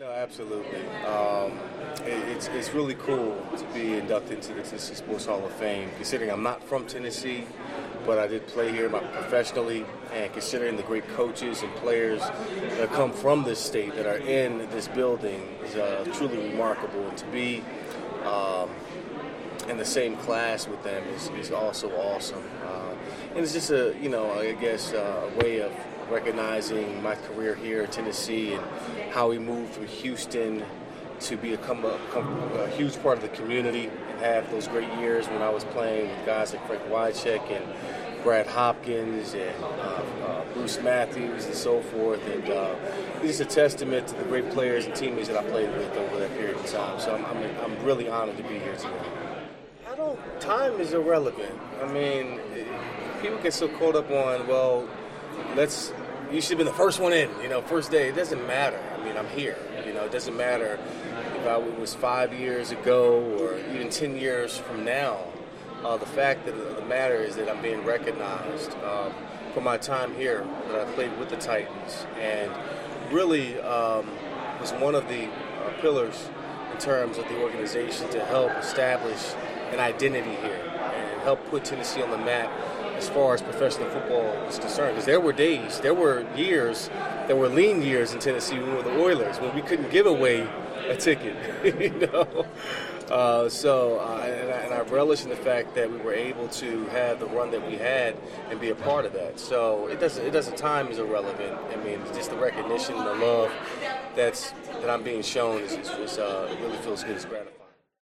No, absolutely. It's really cool to be inducted into the Tennessee Sports Hall of Fame, considering I'm not from Tennessee, but I did play here professionally, and considering the great coaches and players that come from this state that are in this building is truly remarkable. And to be in the same class with them is also awesome. And it's just a way of recognizing my career here in Tennessee and how we moved from Houston to become a huge part of the community and have those great years when I was playing with guys like Frank Wycheck and Brad Hopkins and Bruce Matthews and so forth. And it's just a testament to the great players and teammates that I played with over that period of time. So I'm really honored to be here today. Time is irrelevant. I mean, people get so caught up on, you should have been the first one in, first day. It doesn't matter. I mean, I'm here. It doesn't matter if it was 5 years ago or even 10 years from now. The fact that the matter is that I'm being recognized for my time here, that I played with the Titans, and really was one of the pillars in terms of the organization to help establish an identity here and help put Tennessee on the map as far as professional football is concerned. Because there were years, there were lean years in Tennessee when we were the Oilers, when we couldn't give away a ticket, And I relish in the fact that we were able to have the run that we had and be a part of that. So time is irrelevant. I mean, it's just the recognition and the love that I'm being shown it really feels good. It's gratifying.